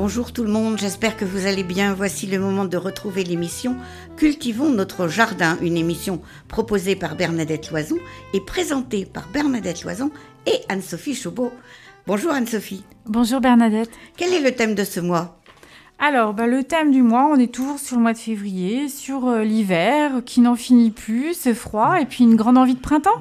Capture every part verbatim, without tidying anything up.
Bonjour tout le monde, j'espère que vous allez bien. Voici le moment de retrouver l'émission Cultivons notre jardin, une émission proposée par Bernadette Loison et présentée par Bernadette Loison et Anne-Sophie Chaubeau. Bonjour Anne-Sophie. Bonjour Bernadette. Quel est le thème de ce mois ? Alors, bah, le thème du mois, on est toujours sur le mois de février, sur euh, l'hiver qui n'en finit plus, ce froid et puis une grande envie de printemps.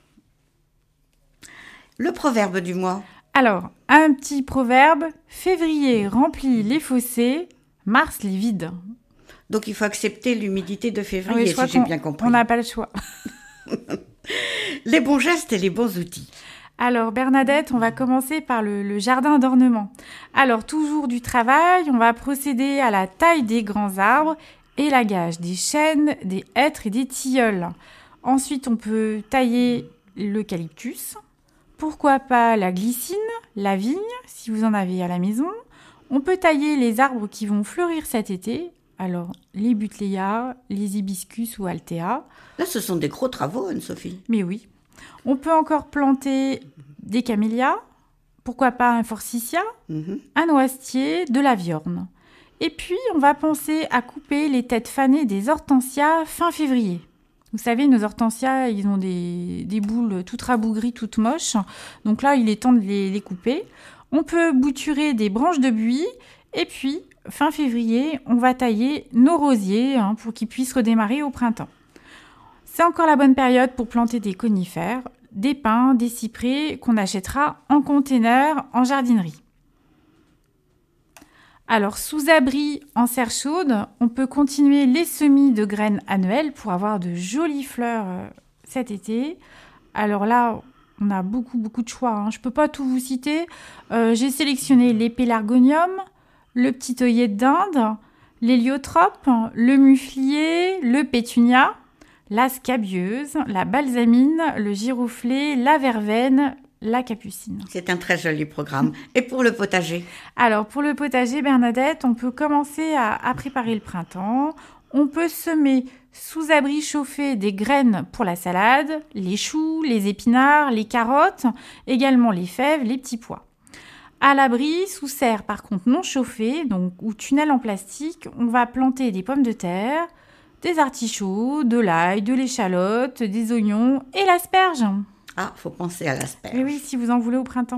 Le proverbe du mois. Alors, un petit proverbe, février remplit les fossés, mars les vide. Donc il faut accepter l'humidité de février, Oui, je si j'ai bien compris. On n'a pas le choix. Les bons gestes et les bons outils. Alors Bernadette, on va commencer par le, le jardin d'ornement. Alors toujours du travail, on va procéder à la taille des grands arbres, élagage des chênes, des hêtres et des tilleuls. Ensuite, on peut tailler l'eucalyptus. Pourquoi pas la glycine, la vigne, si vous en avez à la maison. On peut tailler les arbres qui vont fleurir cet été. Alors, les buttléas, les hibiscus ou altea. Là, ce sont des gros travaux, Anne-Sophie. Mais oui. On peut encore planter des camélias, pourquoi pas un forsythia, mm-hmm. un noisetier, de la viorne. Et puis, on va penser à couper les têtes fanées des hortensias fin février. Vous savez, nos hortensias, ils ont des, des boules toutes rabougries, toutes moches. Donc là, il est temps de les, les couper. On peut bouturer des branches de buis. Et puis, fin février, on va tailler nos rosiers hein, pour qu'ils puissent redémarrer au printemps. C'est encore la bonne période pour planter des conifères, des pins, des cyprès qu'on achètera en container en jardinerie. Alors, sous abri en serre chaude, on peut continuer les semis de graines annuelles pour avoir de jolies fleurs euh, cet été. Alors là, on a beaucoup, beaucoup de choix. Hein. Je ne peux pas tout vous citer. Euh, j'ai sélectionné les pélargoniums, le petit œillet d'Inde, l'héliotrope, le muflier, le pétunia, la scabieuse, la balsamine, le giroflée, la verveine, la capucine. C'est un très joli programme. Et pour le potager ? Alors, pour le potager, Bernadette, on peut commencer à, à préparer le printemps. On peut semer sous abri chauffé des graines pour la salade, les choux, les épinards, les carottes, également les fèves, les petits pois. À l'abri, sous serre par contre non chauffée, donc ou tunnel en plastique, on va planter des pommes de terre, des artichauts, de l'ail, de l'échalote, des oignons et l'asperge. Ah, faut penser à l'asperge. Et oui, si vous en voulez au printemps.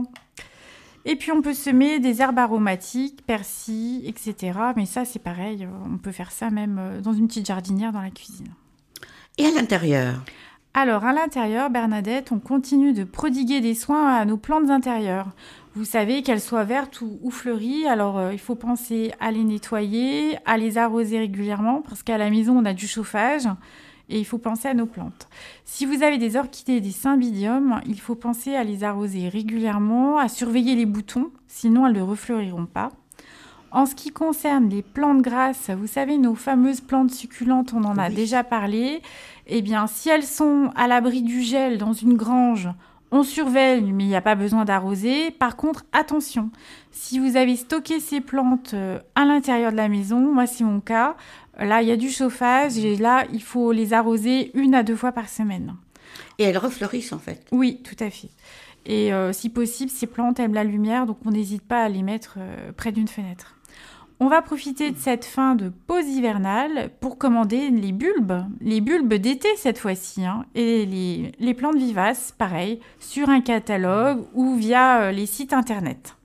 Et puis on peut semer des herbes aromatiques, persil, et cetera. Mais ça, c'est pareil, on peut faire ça même dans une petite jardinière dans la cuisine. Et à l'intérieur ? Alors, à l'intérieur, Bernadette, on continue de prodiguer des soins à nos plantes intérieures. Vous savez qu'elles soient vertes ou, ou fleuries, alors euh, il faut penser à les nettoyer, à les arroser régulièrement, parce qu'à la maison, on a du chauffage, et il faut penser à nos plantes. Si vous avez des orchidées et des cymbidiums, il faut penser à les arroser régulièrement, à surveiller les boutons, sinon elles ne refleuriront pas. En ce qui concerne les plantes grasses, vous savez, nos fameuses plantes succulentes, on en a oui. déjà parlé. Eh bien, si elles sont à l'abri du gel dans une grange, on surveille, mais il n'y a pas besoin d'arroser. Par contre, attention, si vous avez stocké ces plantes à l'intérieur de la maison, moi c'est mon cas, là il y a du chauffage et là il faut les arroser une à deux fois par semaine. Et elles refleurissent en fait ? Oui, tout à fait. Et euh, si possible, ces plantes aiment la lumière, donc on n'hésite pas à les mettre euh, près d'une fenêtre. On va profiter de cette fin de pause hivernale pour commander les bulbes, les bulbes d'été cette fois-ci, hein, et les, les plantes vivaces, pareil, sur un catalogue ou via euh, les sites internet.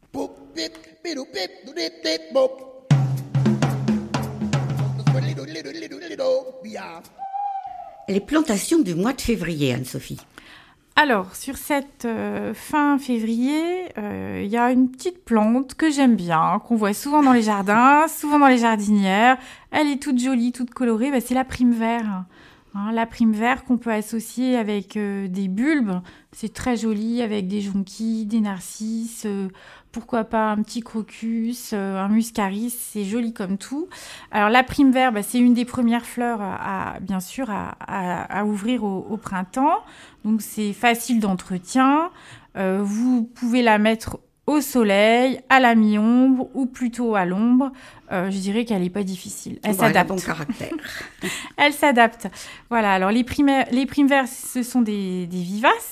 Les plantations du mois de février, Anne-Sophie. Alors, sur cette euh, fin février, il euh, y a une petite plante que j'aime bien, qu'on voit souvent dans les jardins, souvent dans les jardinières. Elle est toute jolie, toute colorée, bah, c'est la prime vert. Hein, la prime vert qu'on peut associer avec euh, des bulbes, c'est très joli avec des jonquilles, des narcisses, euh, pourquoi pas un petit crocus, euh, un muscaris, c'est joli comme tout. Alors la prime vert, bah, c'est une des premières fleurs à, à bien sûr à, à, à ouvrir au, au printemps, donc c'est facile d'entretien. Euh, vous pouvez la mettre au soleil, à la mi-ombre ou plutôt à l'ombre. Euh, je dirais qu'elle n'est pas difficile. Elle bon, s'adapte. Elle a bon caractère. Elle s'adapte. Voilà. Alors les primaires, les primes verts, ce sont des, des vivaces.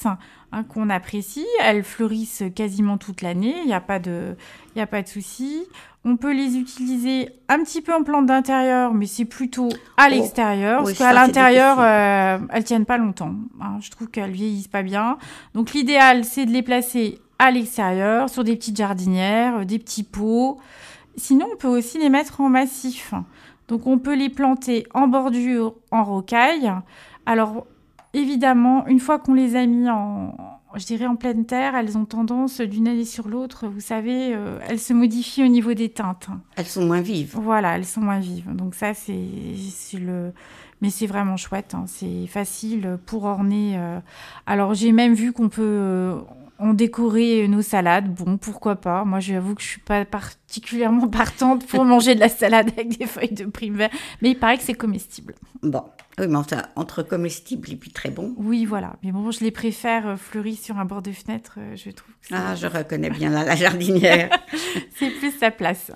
hein, qu'on apprécie. Elles fleurissent quasiment toute l'année, il n'y a pas de, il n'y a pas de souci. On peut les utiliser un petit peu en plante d'intérieur, mais c'est plutôt à l'extérieur, oh, parce oui, qu'à l'intérieur, euh, elles tiennent pas longtemps. Hein. Je trouve qu'elles vieillissent pas bien. Donc l'idéal, c'est de les placer à l'extérieur, sur des petites jardinières, des petits pots. Sinon, on peut aussi les mettre en massif. Donc, on peut les planter en bordure, en rocaille. Alors, évidemment, une fois qu'on les a mis en, je dirais en pleine terre, elles ont tendance d'une année sur l'autre, vous savez, euh, elles se modifient au niveau des teintes. Elles sont moins vives. Voilà, elles sont moins vives. Donc ça, c'est, c'est le... Mais c'est vraiment chouette, hein. C'est facile pour orner. Euh... Alors, j'ai même vu qu'on peut... Euh... On décorait nos salades, bon, pourquoi pas. Moi, j'avoue que je suis pas particulièrement partante pour manger de la salade avec des feuilles de prime vert, mais il paraît que c'est comestible. Bon, oui, mais enfin, entre comestible et puis très bon. Oui, voilà. Mais bon, je les préfère fleuris sur un bord de fenêtre, je trouve que c'est... Ah, je reconnais bien la, la jardinière. C'est plus sa place.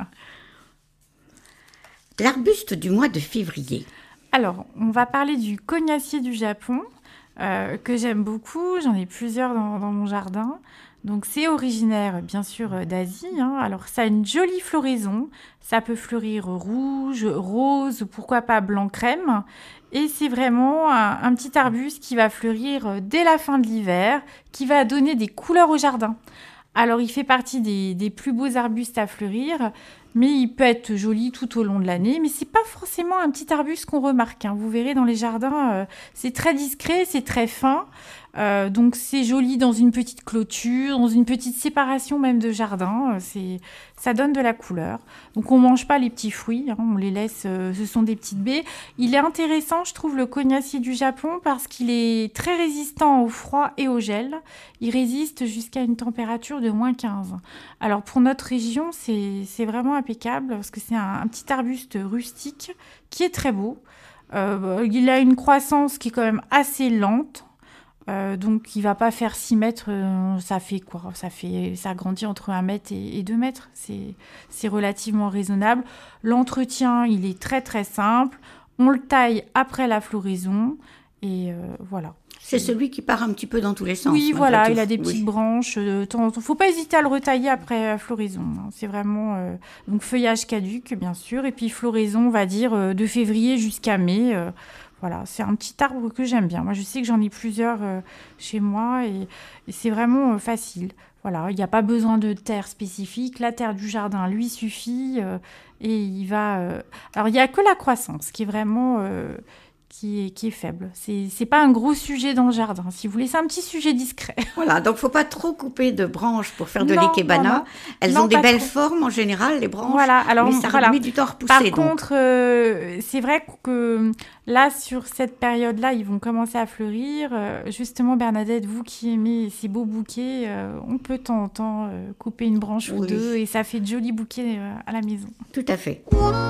L'arbuste du mois de février. Alors, on va parler du cognacier du Japon. Euh, que j'aime beaucoup, j'en ai plusieurs dans, dans mon jardin. Donc c'est originaire bien sûr d'Asie, hein. Alors ça a une jolie floraison, ça peut fleurir rouge, rose, pourquoi pas blanc crème. Et c'est vraiment un, un petit arbuste qui va fleurir dès la fin de l'hiver, qui va donner des couleurs au jardin. Alors il fait partie des, des plus beaux arbustes à fleurir, mais il peut être joli tout au long de l'année. Mais c'est pas forcément un petit arbuste qu'on remarque, hein. Vous verrez dans les jardins, euh, c'est très discret, c'est très fin. Euh, donc c'est joli dans une petite clôture, dans une petite séparation même de jardin. C'est, ça donne de la couleur. Donc on mange pas les petits fruits, hein, on les laisse. Euh, ce sont des petites baies. Il est intéressant, je trouve, le cognacier du Japon parce qu'il est très résistant au froid et au gel. Il résiste jusqu'à une température de moins quinze. Alors pour notre région, c'est, c'est vraiment impeccable parce que c'est un, un petit arbuste rustique qui est très beau. Euh, il a une croissance qui est quand même assez lente. Euh, donc il va pas faire six mètres, euh, ça fait quoi ça fait ça grandit entre un mètre et, et deux mètres, c'est c'est relativement raisonnable. L'entretien, il est très très simple, on le taille après la floraison et euh, voilà. C'est celui qui part un petit peu dans tous les sens. Oui, voilà, il a des petites oui. branches. Il ne faut pas hésiter à le retailler après la floraison. Hein. C'est vraiment... Euh, donc, feuillage caduc, bien sûr. Et puis, floraison, on va dire, euh, de février jusqu'à mai. Euh, voilà, c'est un petit arbre que j'aime bien. Moi, je sais que j'en ai plusieurs euh, chez moi et, et c'est vraiment euh, facile. Voilà, il n'y a pas besoin de terre spécifique. La terre du jardin lui suffit euh, et il va... Euh... Alors, il n'y a que la croissance qui est vraiment... Euh, Qui est, qui est faible. C'est, c'est pas un gros sujet dans le jardin. Si vous voulez, c'est un petit sujet discret. Voilà, donc faut pas trop couper de branches pour faire de l'ikebana. Elles non, ont des belles trop. formes en général, les branches. Voilà, alors mais ça voilà. met du temps à repousser. Par donc. contre, euh, c'est vrai que là, sur cette période-là, ils vont commencer à fleurir. Euh, justement, Bernadette, vous qui aimez ces beaux bouquets, euh, on peut de temps en temps euh, couper une branche oui. ou deux et ça fait de jolis bouquets euh, à la maison. Tout à fait.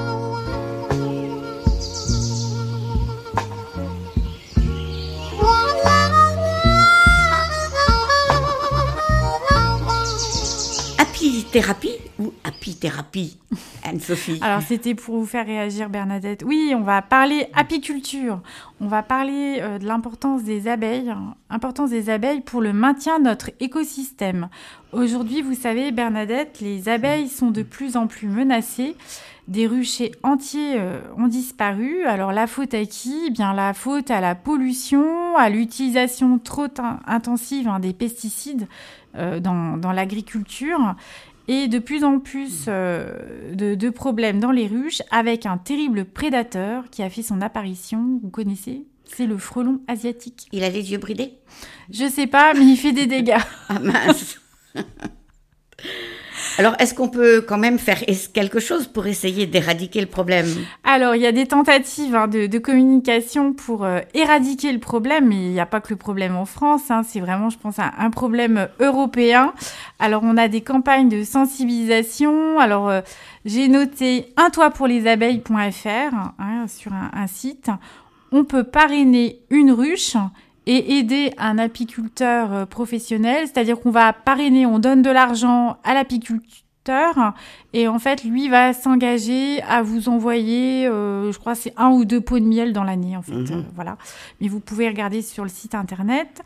Thérapie ou apithérapie, Anne-Sophie? Alors, c'était pour vous faire réagir, Bernadette. Oui, on va parler apiculture. On va parler euh, de l'importance des abeilles, hein, importance des abeilles pour le maintien de notre écosystème. Aujourd'hui, vous savez, Bernadette, les abeilles sont de plus en plus menacées. Des ruchers entiers euh, ont disparu. Alors, la faute à qui? Eh bien, la faute à la pollution, à l'utilisation trop t- intensive hein, des pesticides euh, dans, dans l'agriculture. Et de plus en plus euh, de, de problèmes dans les ruches avec un terrible prédateur qui a fait son apparition. Vous connaissez? C'est le frelon asiatique. Il a les yeux bridés? Je sais pas, mais il fait des dégâts. Ah mince. Alors, est-ce qu'on peut quand même faire quelque chose pour essayer d'éradiquer le problème? Alors, il y a des tentatives hein, de, de communication pour euh, éradiquer le problème, mais il n'y a pas que le problème en France, hein, c'est vraiment, je pense, un, un problème européen. Alors, on a des campagnes de sensibilisation. Alors, euh, j'ai noté un toit pour les abeilles point f r hein, sur un, un site. On peut parrainer une ruche et aider un apiculteur professionnel, c'est-à-dire qu'on va parrainer, on donne de l'argent à l'apiculteur et en fait, lui va s'engager à vous envoyer, euh, je crois, c'est un ou deux pots de miel dans l'année, en fait, mmh. euh, voilà. Mais vous pouvez regarder sur le site internet.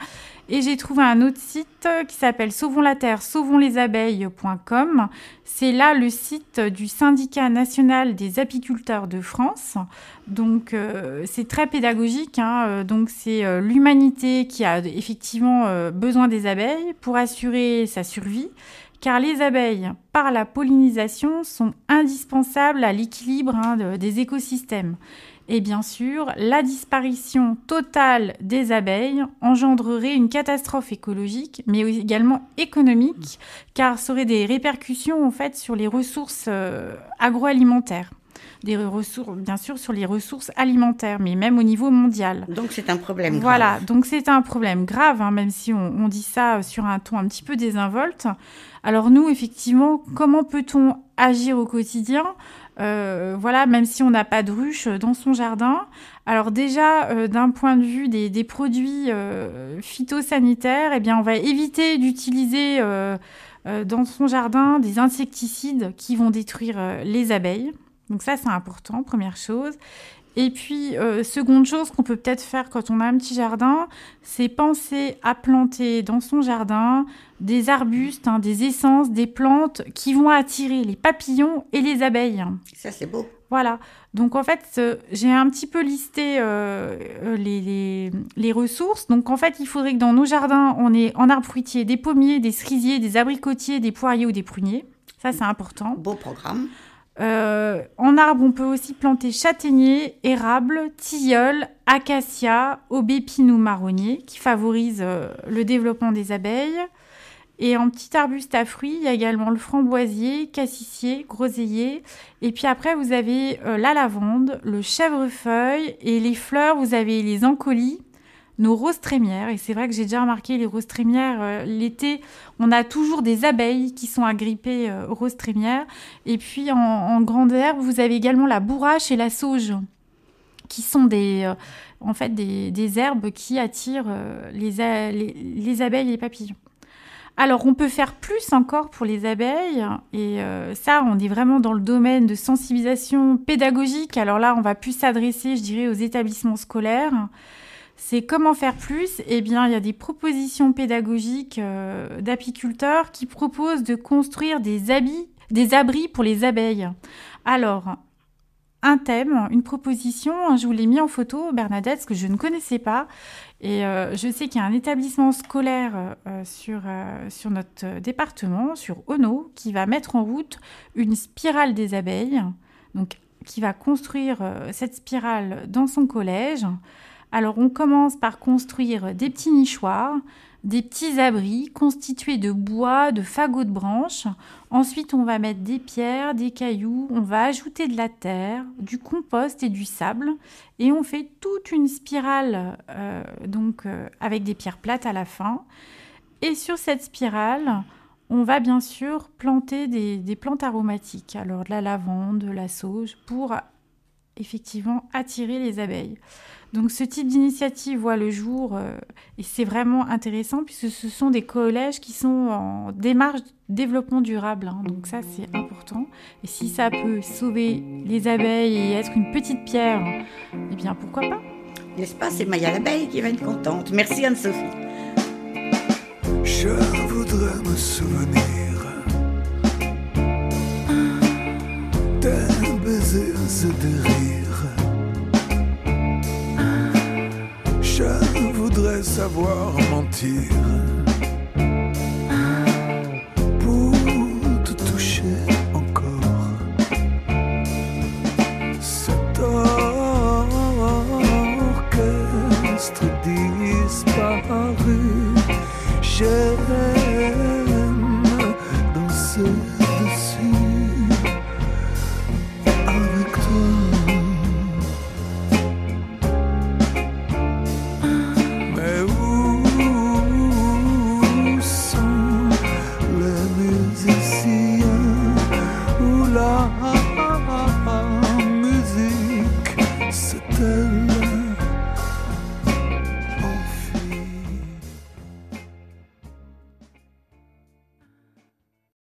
Et j'ai trouvé un autre site qui s'appelle sauvons la terre, sauvons les abeilles point com. C'est là le site du syndicat national des apiculteurs de France. Donc, euh, c'est très pédagogique. Hein. Donc, c'est euh, l'humanité qui a effectivement euh, besoin des abeilles pour assurer sa survie. Car les abeilles, par la pollinisation, sont indispensables à l'équilibre hein, de, des écosystèmes. Et bien sûr, la disparition totale des abeilles engendrerait une catastrophe écologique, mais également économique, car ça aurait des répercussions en fait sur les ressources euh, agroalimentaires. Des ressources, bien sûr, sur les ressources alimentaires, mais même au niveau mondial. Donc c'est un problème grave. Voilà, donc c'est un problème grave, hein, même si on, on dit ça sur un ton un petit peu désinvolte. Alors nous, effectivement, comment peut-on agir au quotidien ? Euh, voilà, même si on n'a pas de ruche dans son jardin. Alors déjà, euh, d'un point de vue des, des produits euh, phytosanitaires, eh bien, on va éviter d'utiliser euh, euh, dans son jardin des insecticides qui vont détruire euh, les abeilles. Donc ça, c'est important, première chose. Et puis, euh, seconde chose qu'on peut peut-être faire quand on a un petit jardin, c'est penser à planter dans son jardin des arbustes, hein, des essences, des plantes qui vont attirer les papillons et les abeilles. Ça, c'est beau. Voilà. Donc, en fait, euh, j'ai un petit peu listé euh, les, les, les ressources. Donc, en fait, il faudrait que dans nos jardins, on ait en arbres fruitiers des pommiers, des cerisiers, des abricotiers, des poiriers ou des pruniers. Ça, c'est important. Beau programme. Euh, en arbre, on peut aussi planter châtaignier, érable, tilleul, acacia, aubépine ou marronnier, qui favorisent euh, le développement des abeilles. Et en petit arbuste à fruits, il y a également le framboisier, cassissier, groseillier. Et puis après, vous avez euh, la lavande, le chèvrefeuille. Et les fleurs, vous avez les encolis, nos roses trémières. Et c'est vrai que j'ai déjà remarqué les roses trémières, euh, l'été, on a toujours des abeilles qui sont agrippées euh, aux roses trémières. Et puis en, en grande herbe, vous avez également la bourrache et la sauge, qui sont des, euh, en fait, des, des herbes qui attirent euh, les, a- les, les abeilles et les papillons. Alors, on peut faire plus encore pour les abeilles. Et euh, ça, on est vraiment dans le domaine de sensibilisation pédagogique. Alors là, on va plus s'adresser, je dirais, aux établissements scolaires. C'est comment faire plus ? Eh bien, il y a des propositions pédagogiques euh, d'apiculteurs qui proposent de construire des, habits, des abris pour les abeilles. Alors, un thème, une proposition, je vous l'ai mis en photo, Bernadette, ce que je ne connaissais pas. Et euh, je sais qu'il y a un établissement scolaire euh, sur, euh, sur notre département, sur Ono, qui va mettre en route une spirale des abeilles, donc qui va construire euh, cette spirale dans son collège. Alors, on commence par construire des petits nichoirs, des petits abris constitués de bois, de fagots de branches. Ensuite, on va mettre des pierres, des cailloux, on va ajouter de la terre, du compost et du sable. Et on fait toute une spirale euh, donc, euh, avec des pierres plates à la fin. Et sur cette spirale, on va bien sûr planter des, des plantes aromatiques. Alors, de la lavande, de la sauge, pour effectivement attirer les abeilles. Donc ce type d'initiative voit le jour euh, et c'est vraiment intéressant puisque ce sont des collèges qui sont en démarche de développement durable. Hein, donc ça, c'est important. Et si ça peut sauver les abeilles et être une petite pierre, eh bien pourquoi pas ? N'est-ce pas ? C'est Maya l'abeille qui va être contente. Merci Anne-Sophie. Je voudrais me souvenir tes baisers et des rires. Je voudrais savoir mentir